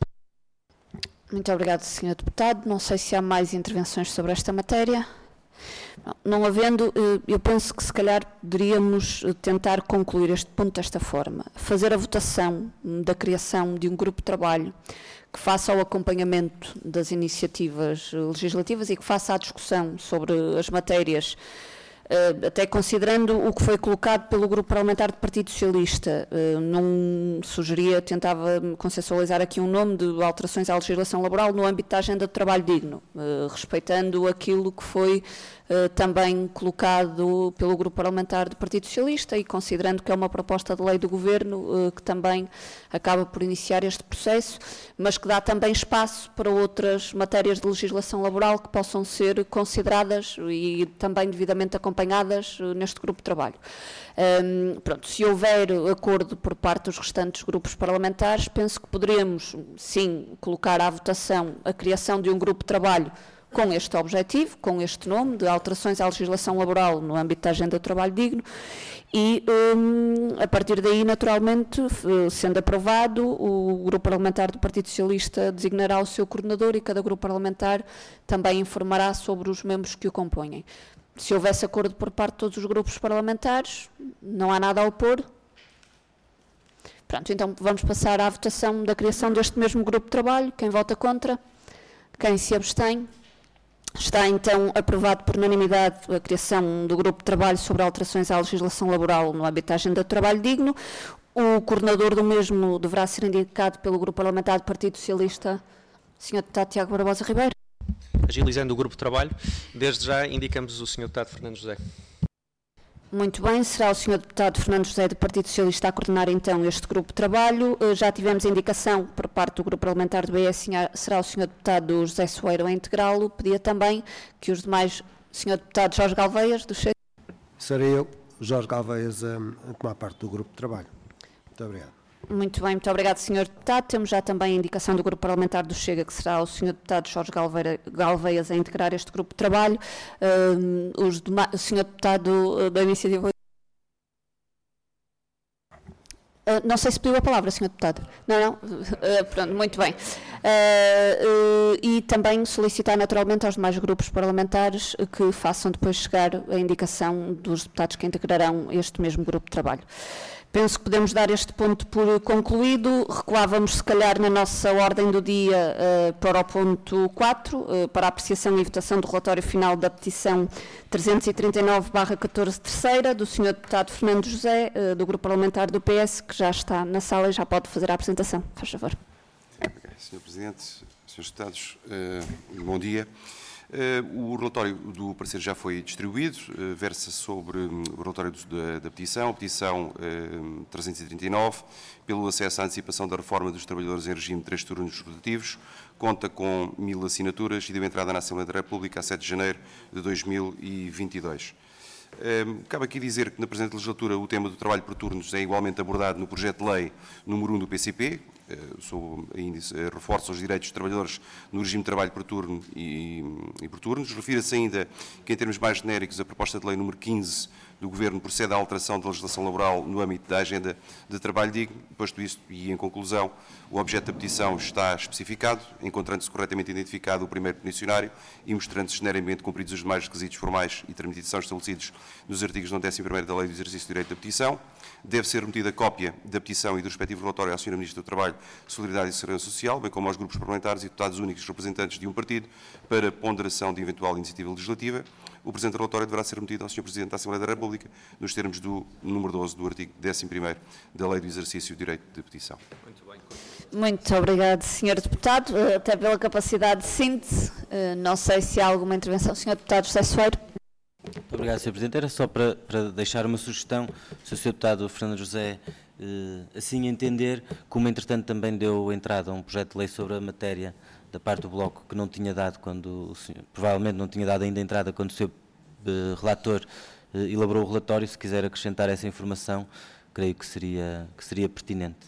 Muito obrigado, senhor Deputado. Não sei se há mais intervenções sobre esta matéria. Não, não havendo, eu penso que se calhar poderíamos tentar concluir este ponto desta forma. Fazer a votação da criação de um grupo de trabalho que faça o acompanhamento das iniciativas legislativas e que faça a discussão sobre as matérias, até considerando o que foi colocado pelo Grupo Parlamentar do Partido Socialista. Não sugeria, tentava consensualizar aqui um nome de alterações à legislação laboral no âmbito da agenda de trabalho digno, respeitando aquilo que foi também colocado pelo Grupo Parlamentar do Partido Socialista e considerando que é uma proposta de lei do Governo que também acaba por iniciar este processo, mas que dá também espaço para outras matérias de legislação laboral que possam ser consideradas e também devidamente acompanhadas neste grupo de trabalho. Um, pronto, se houver acordo por parte dos restantes grupos parlamentares, penso que poderemos, sim, colocar à votação a criação de um grupo de trabalho com este objetivo, com este nome, de alterações à legislação laboral no âmbito da agenda do trabalho digno e, um, a partir daí, naturalmente, sendo aprovado, o Grupo Parlamentar do Partido Socialista designará o seu coordenador e cada grupo parlamentar também informará sobre os membros que o compõem. Se houvesse acordo por parte de todos os grupos parlamentares, não há nada a opor. Pronto, então vamos passar à votação da criação deste mesmo grupo de trabalho. Quem vota contra? Quem se abstém? Está então aprovado por unanimidade a criação do grupo de trabalho sobre alterações à legislação laboral no âmbito da agenda do trabalho digno. O coordenador do mesmo deverá ser indicado pelo grupo parlamentar do Partido Socialista, senhor Deputado Tiago Barbosa Ribeiro. Agilizando o grupo de trabalho, desde já indicamos o senhor Deputado Fernando José. Muito bem, será o senhor Deputado Fernando José do Partido Socialista a coordenar então este grupo de trabalho. Já tivemos a indicação por parte do grupo parlamentar do B S, será o senhor Deputado José Soeiro a integrá-lo. Pedia também que os demais, senhor Deputado Jorge Galveias, do Chega. Serei eu, Jorge Galveias, a, a tomar parte do grupo de trabalho. Muito obrigado. Muito bem, muito obrigado, senhor Deputado. Temos já também a indicação do grupo parlamentar do Chega, que será o senhor Deputado Jorge Galveira, Galveias a integrar este grupo de trabalho. Uh, os demais, o senhor Deputado da Iniciativa... Uh, não sei se pediu a palavra, senhor Deputado. Não, não? Uh, pronto, muito bem. Uh, uh, e também solicitar naturalmente aos demais grupos parlamentares que façam depois chegar a indicação dos deputados que integrarão este mesmo grupo de trabalho. Penso que podemos dar este ponto por concluído. Recuávamos, se calhar, na nossa ordem do dia uh, para o ponto quatro, uh, para a apreciação e votação do relatório final da petição trezentos e trinta e nove barra catorze terceira, do senhor Deputado Fernando José, uh, do Grupo Parlamentar do P S, que já está na sala e já pode fazer a apresentação. Faz favor. Okay, senhor Presidente, senhores Deputados, uh, bom dia. Uh, o relatório do parecer já foi distribuído, uh, versa sobre um, o relatório do, da, da petição, a petição uh, trezentos e trinta e nove, pelo acesso à antecipação da reforma dos trabalhadores em regime de três turnos rotativos, conta com mil assinaturas e deu entrada na Assembleia da República a sete de janeiro de dois mil e vinte e dois. Um, cabe aqui dizer que na presente legislatura o tema do trabalho por turnos é igualmente abordado no projeto de lei número um do P C P, uh, sobre índice, uh, reforço aos direitos dos trabalhadores no regime de trabalho por turno e, e por turnos. Refira-se ainda que, em termos mais genéricos, a proposta de lei número quinze do Governo procede à alteração da legislação laboral no âmbito da agenda de trabalho digno. Posto isto, e em conclusão, o objeto da petição está especificado, encontrando-se corretamente identificado o primeiro peticionário e mostrando-se genericamente cumpridos os demais requisitos formais e tramitação estabelecidos nos artigos não décimo primeiro da Lei do Exercício do Direito da Petição. Deve ser remetida cópia da petição e do respectivo relatório à senhora Ministra do Trabalho, Solidariedade e Segurança Social, bem como aos grupos parlamentares e deputados únicos representantes de um partido, para ponderação de eventual iniciativa legislativa. O presente relatório deverá ser remetido ao senhor Presidente da Assembleia da República, nos termos do número doze do artigo décimo primeiro da Lei do Exercício do Direito de Petição. Muito bem. Muito obrigado, senhor Deputado, até pela capacidade de síntese. Não sei se há alguma intervenção. senhor Deputado José Soeiro. Muito obrigado, senhor Presidente. Era só para, para deixar uma sugestão, se o senhor Deputado Fernando José eh, assim entender, como entretanto também deu entrada a um projeto de lei sobre a matéria da parte do Bloco que não tinha dado quando o senhor, provavelmente não tinha dado ainda entrada quando o senhor eh, relator eh, elaborou o relatório. Se quiser acrescentar essa informação, creio que seria, que seria pertinente.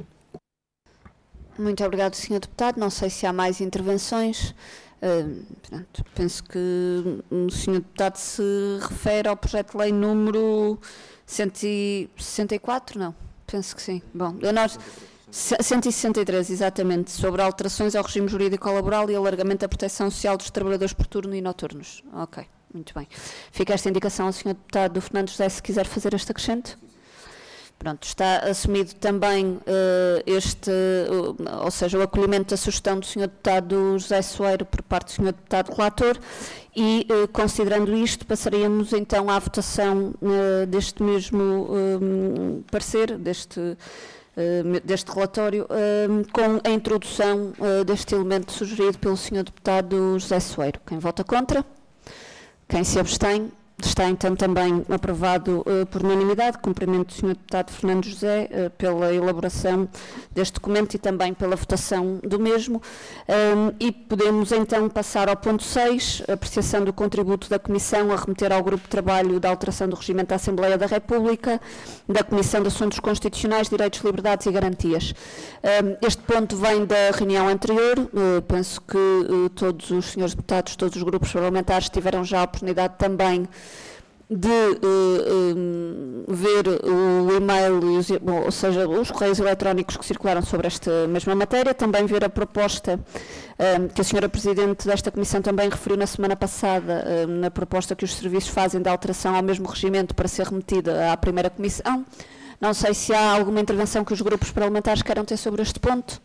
Muito obrigado, senhor Deputado. Não sei se há mais intervenções. Uh, pronto, penso que o senhor Deputado se refere ao projeto de lei número cento e sessenta e quatro, não? Penso que sim. Bom, nós, cento e sessenta e três, exatamente, sobre alterações ao regime jurídico laboral e alargamento da proteção social dos trabalhadores por turno e noturnos. Ok, muito bem. Fica esta indicação ao senhor Deputado Fernando José, se quiser fazer este acrescento. Pronto, está assumido também uh, este, uh, ou seja, o acolhimento da sugestão do senhor Deputado José Soeiro por parte do senhor Deputado Relator e, uh, considerando isto, passaríamos então à votação uh, deste mesmo uh, parecer, deste, uh, deste relatório, uh, com a introdução uh, deste elemento sugerido pelo senhor Deputado José Soeiro. Quem vota contra? Quem se abstém? Está então também aprovado uh, por unanimidade. Cumprimento o senhor Deputado Fernando José uh, pela elaboração deste documento e também pela votação do mesmo. Um, e podemos então passar ao ponto seis, apreciação do contributo da Comissão a remeter ao Grupo de Trabalho da alteração do regimento da Assembleia da República, da Comissão de Assuntos Constitucionais, Direitos, Liberdades e Garantias. Um, este ponto vem da reunião anterior. Uh, penso que uh, todos os senhores deputados, todos os grupos parlamentares tiveram já a oportunidade também de uh, ver o e-mail, e os, bom, ou seja, os correios eletrónicos que circularam sobre esta mesma matéria, também ver a proposta uh, que a senhora Presidente desta Comissão também referiu na semana passada, uh, na proposta que os serviços fazem de alteração ao mesmo regimento para ser remetida à primeira Comissão. Não sei se há alguma intervenção que os grupos parlamentares queiram ter sobre este ponto.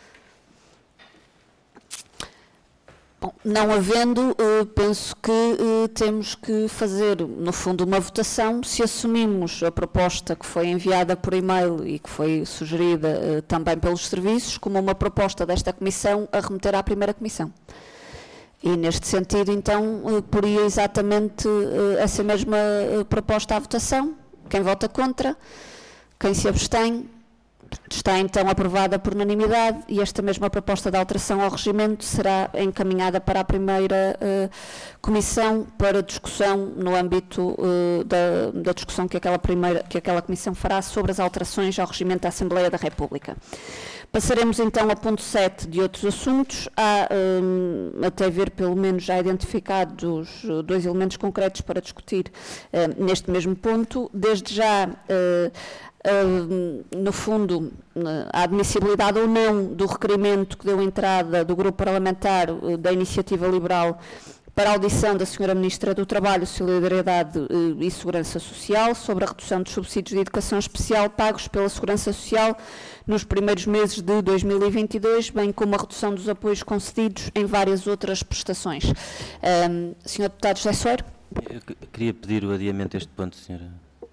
Bom, não havendo, penso que temos que fazer, no fundo, uma votação. Se assumimos a proposta que foi enviada por e-mail e que foi sugerida também pelos serviços, como uma proposta desta Comissão a remeter à primeira Comissão. E, neste sentido, então, poria exatamente essa mesma proposta à votação. Quem vota contra, quem se abstém, está então aprovada por unanimidade e esta mesma proposta de alteração ao regimento será encaminhada para a primeira uh, comissão para discussão no âmbito uh, da, da discussão que aquela, primeira, que aquela comissão fará sobre as alterações ao regimento da Assembleia da República. Passaremos então ao ponto sete de outros assuntos. Há, um, até ver pelo menos já identificados dois elementos concretos para discutir uh, neste mesmo ponto. Desde já, uh, Uh, no fundo, uh, a admissibilidade ou não do requerimento que deu entrada do Grupo Parlamentar uh, da Iniciativa Liberal para a audição da senhora Ministra do Trabalho, Solidariedade uh, e Segurança Social sobre a redução dos subsídios de educação especial pagos pela Segurança Social nos primeiros meses de dois mil e vinte e dois, bem como a redução dos apoios concedidos em várias outras prestações. Um, senhor Deputado José Soeiro. Eu queria pedir o adiamento deste ponto, senhora.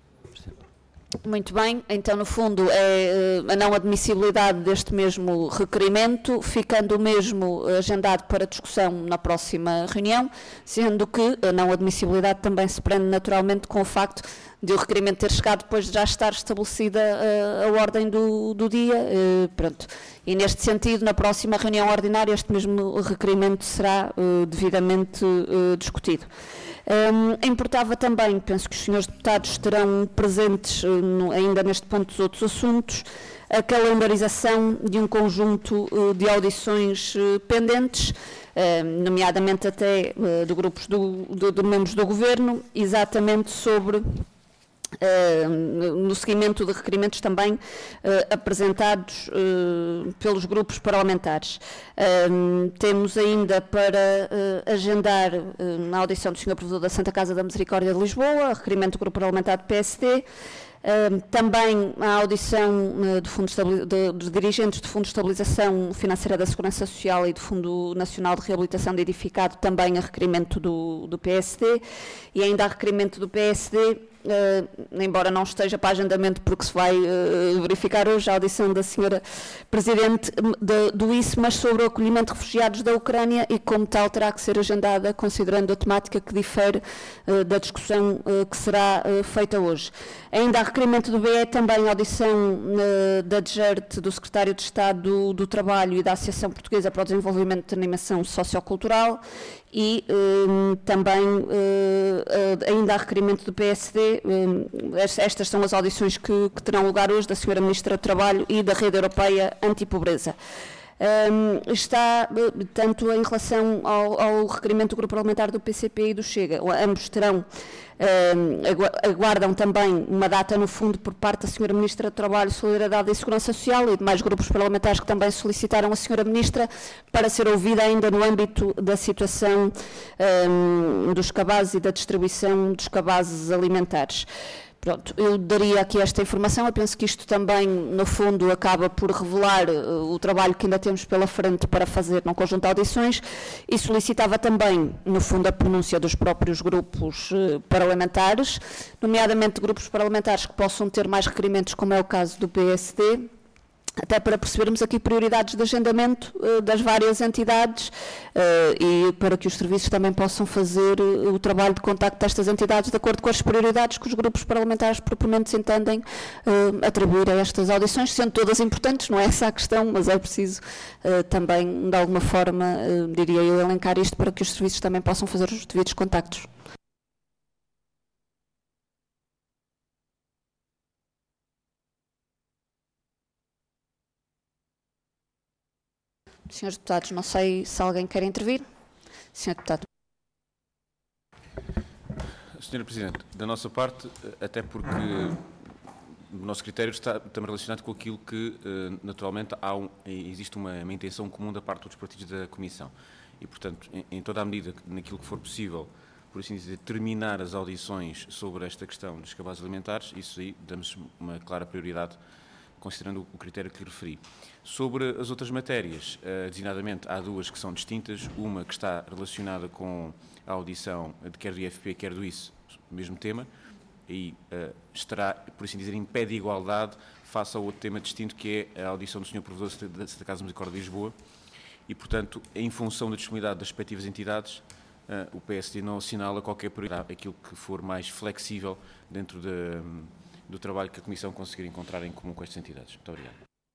Muito bem, então no fundo é a não admissibilidade deste mesmo requerimento, ficando o mesmo agendado para discussão na próxima reunião, sendo que a não admissibilidade também se prende naturalmente com o facto de o requerimento ter chegado depois de já estar estabelecida a, a ordem do, do dia, e, pronto. E neste sentido, na próxima reunião ordinária, este mesmo requerimento será uh, devidamente uh, discutido. Um, importava também, penso que os senhores deputados estarão presentes um, ainda neste ponto dos outros assuntos, a calendarização de um conjunto uh, de audições uh, pendentes, uh, nomeadamente até uh, de grupos do, do, de membros do Governo, exatamente sobre... Uh, no seguimento de requerimentos também uh, apresentados uh, pelos grupos parlamentares. Uh, temos ainda para uh, agendar uh, na audição do senhor Provedor da Santa Casa da Misericórdia de Lisboa, requerimento do grupo parlamentar do P S D, uh, também a audição uh, de fundos de, de, dos dirigentes do Fundo de Estabilização Financeira da Segurança Social e do Fundo Nacional de Reabilitação de Edificado, também a requerimento do, do P S D, e ainda a requerimento do P S D, Uh, embora não esteja para agendamento porque se vai uh, verificar hoje a audição da senhora Presidente de, do I C E, mas sobre o acolhimento de refugiados da Ucrânia e como tal terá que ser agendada considerando a temática que difere uh, da discussão uh, que será uh, feita hoje. Ainda há requerimento do B E, também a audição uh, da D G E R T, do Secretário de Estado do, do Trabalho e da Associação Portuguesa para o Desenvolvimento de Animação Sociocultural e um, também uh, uh, ainda há requerimento do P S D. Um, estas são as audições que, que terão lugar hoje da senhora Ministra do Trabalho e da Rede Europeia Antipobreza. Um, está, tanto em relação ao, ao requerimento do Grupo Parlamentar do P C P e do Chega, ambos terão, um, aguardam também uma data no fundo por parte da senhora Ministra do Trabalho, Solidariedade e Segurança Social e demais grupos parlamentares que também solicitaram a senhora Ministra para ser ouvida ainda no âmbito da situação um, dos cabazes e da distribuição dos cabazes alimentares. Pronto, eu daria aqui esta informação, eu penso que isto também, no fundo, acaba por revelar uh, o trabalho que ainda temos pela frente para fazer num conjunto de audições e solicitava também, no fundo, a pronúncia dos próprios grupos uh, parlamentares, nomeadamente grupos parlamentares que possam ter mais requerimentos, como é o caso do P S D, até para percebermos aqui prioridades de agendamento uh, das várias entidades uh, e para que os serviços também possam fazer uh, o trabalho de contacto destas entidades de acordo com as prioridades que os grupos parlamentares proponentes entendem uh, atribuir a estas audições, sendo todas importantes, não é essa a questão, mas é preciso uh, também, de alguma forma, uh, diria eu, elencar isto para que os serviços também possam fazer os devidos contactos. Senhores deputados, não sei se alguém quer intervir. Senhor deputado. senhora Presidente, da nossa parte, até porque o nosso critério está também relacionado com aquilo que, naturalmente, há um, existe uma, uma intenção comum da parte dos partidos da Comissão. E, portanto, em, em toda a medida, naquilo que for possível, por assim dizer, terminar as audições sobre esta questão dos cabazes alimentares, isso aí damos uma clara prioridade, considerando o critério que lhe referi. Sobre as outras matérias, uh, designadamente, há duas que são distintas, uma que está relacionada com a audição de quer do I F P, quer do I C E, mesmo tema, e uh, estará, por assim dizer, em pé de igualdade face ao outro tema distinto, que é a audição do senhor Provedor da Santa Casa Misericórdia de Lisboa, e, portanto, em função da disponibilidade das respectivas entidades, Uh, o P S D não assinala qualquer prioridade, aquilo que for mais flexível dentro de, um, do trabalho que a Comissão conseguir encontrar em comum com estas entidades. Muito obrigado.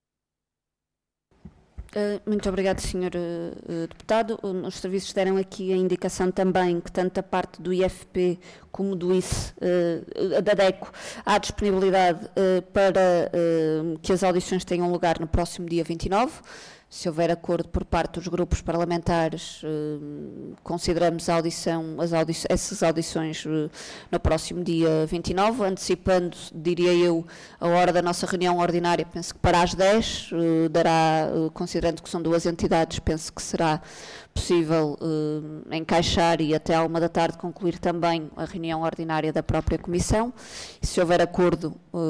Uh, muito obrigado, senhor uh, Deputado. Os serviços deram aqui a indicação também que tanto a parte do I F P como do I C E, uh, da DECO, há disponibilidade uh, para uh, que as audições tenham lugar no próximo dia vinte e nove. Se houver acordo por parte dos grupos parlamentares, eh, consideramos a audição, as audi essas audições eh, no próximo dia vinte e nove, antecipando, diria eu, a hora da nossa reunião ordinária, penso que para as dez, eh, dará, eh, considerando que são duas entidades, penso que será possível eh, encaixar e até à uma da tarde concluir também a reunião ordinária da própria Comissão. E se houver acordo,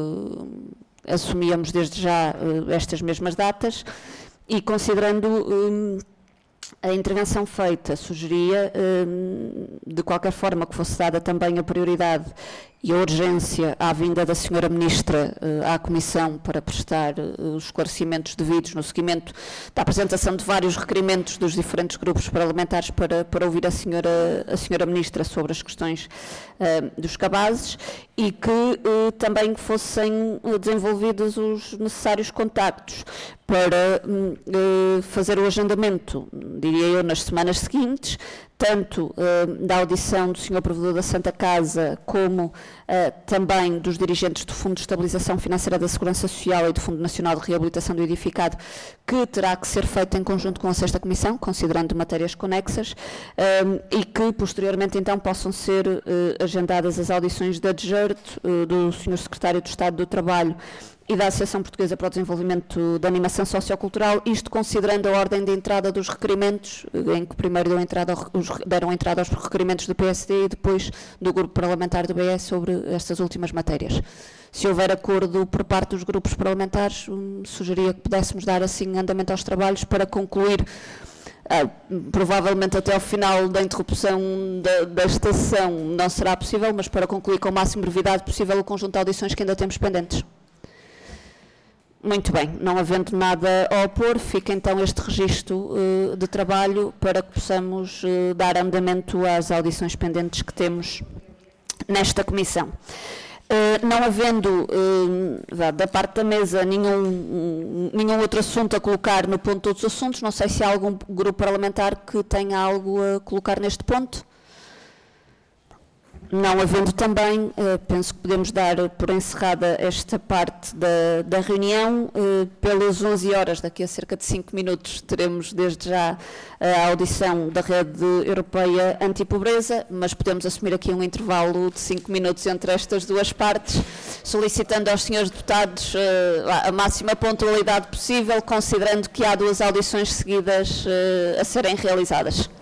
eh, assumíamos desde já eh, estas mesmas datas. E considerando hum, a intervenção feita, sugeria, hum, de qualquer forma, que fosse dada também a prioridade e a urgência à vinda da senhora Ministra uh, à Comissão para prestar uh, os esclarecimentos devidos no seguimento da apresentação de vários requerimentos dos diferentes grupos parlamentares para, para ouvir a senhora, a senhora Ministra sobre as questões uh, dos cabazes e que uh, também fossem desenvolvidos os necessários contactos para uh, fazer o agendamento, diria eu, nas semanas seguintes, tanto uh, da audição do senhor Provedor da Santa Casa, como uh, também dos dirigentes do Fundo de Estabilização Financeira da Segurança Social e do Fundo Nacional de Reabilitação do Edificado, que terá que ser feita em conjunto com a sexta Comissão, considerando matérias conexas, uh, e que posteriormente então possam ser uh, agendadas as audições da D G E R T, uh, do senhor Secretário de Estado do Trabalho e da Associação Portuguesa para o Desenvolvimento da Animação Sociocultural, isto considerando a ordem de entrada dos requerimentos, em que primeiro deu entrada, os, deram entrada aos requerimentos do P S D e depois do grupo parlamentar do B S sobre estas últimas matérias. Se houver acordo por parte dos grupos parlamentares, hum, sugeria que pudéssemos dar assim andamento aos trabalhos para concluir, ah, provavelmente até ao final da interrupção da, desta sessão não será possível, mas para concluir com a máxima brevidade possível o conjunto de audições que ainda temos pendentes. Muito bem, não havendo nada a opor, fica então este registro uh, de trabalho para que possamos uh, dar andamento às audições pendentes que temos nesta comissão. Uh, não havendo uh, da parte da mesa nenhum, nenhum outro assunto a colocar no ponto de todos os assuntos, não sei se há algum grupo parlamentar que tenha algo a colocar neste ponto. Não havendo também, eh, penso que podemos dar por encerrada esta parte da, da reunião. Eh, pelas onze horas, daqui a cerca de cinco minutos, teremos desde já a audição da Rede Europeia Antipobreza, mas podemos assumir aqui um intervalo de cinco minutos entre estas duas partes, solicitando aos senhores deputados eh, a máxima pontualidade possível, considerando que há duas audições seguidas eh, a serem realizadas.